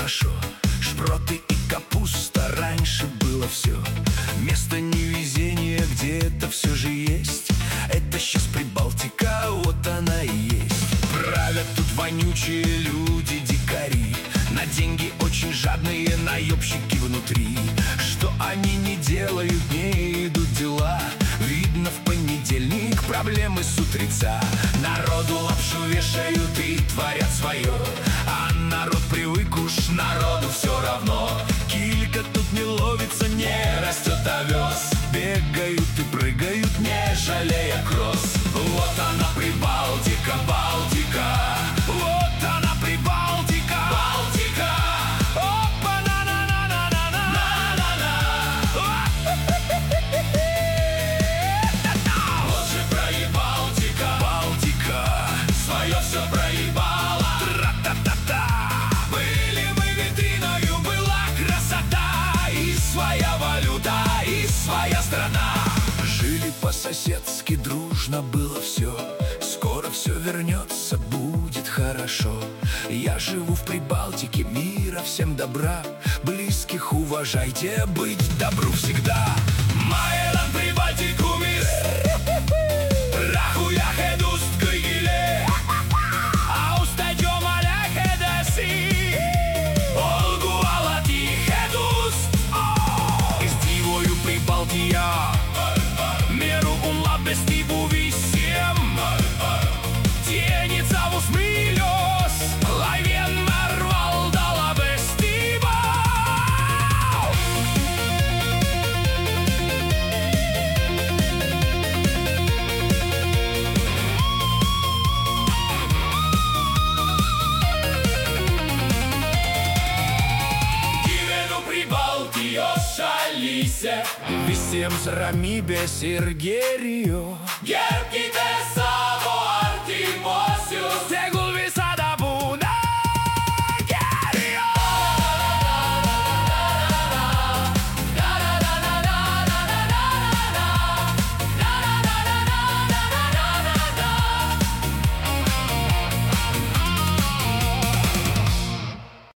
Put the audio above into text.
хорошо. Шпроты и капуста, раньше было все. Место невезения где-то все же есть. Это сейчас Прибалтика, вот она и есть. Правят тут вонючие люди, дикари, на деньги очень жадные наебщики внутри. Что они не делают, не идут дела. Видно, в понедельник проблемы с утреца. Народу лапшу вешают и творят свое, а народ привык уж, народу все равно. Килька тут не ловится, не растет овес. Бегают и прыгают, не жалея кросс. Вот она Прибалтика, Балтика. Вот она Прибалтика, Балтика. Опа, на-на-на-на-на-на-на-на. Вот же проебалтика, Балтика, свое все проебала. Тра-та-та-та. Были мы витриною, была красота. И своя валюта, и своя страна. Жили по-соседски, дружно было все. Скоро все вернется, будет хорошо. Я живу в Прибалтике, мира всем добра. Близких уважайте, быть добру всегда. Майдан Прибалтику мир. Рахуя хедуст кыгиле. Аустадьом аля хедаси. Олгу алати хедуст. Издивою Прибалтия. Меру унла бестибу висем. Теница в усмилёс. Лайвен нарвал дала бестиба. Дивену Прибалтиос алисе. Visiems ramybės ir gėrio. Gerbkite savo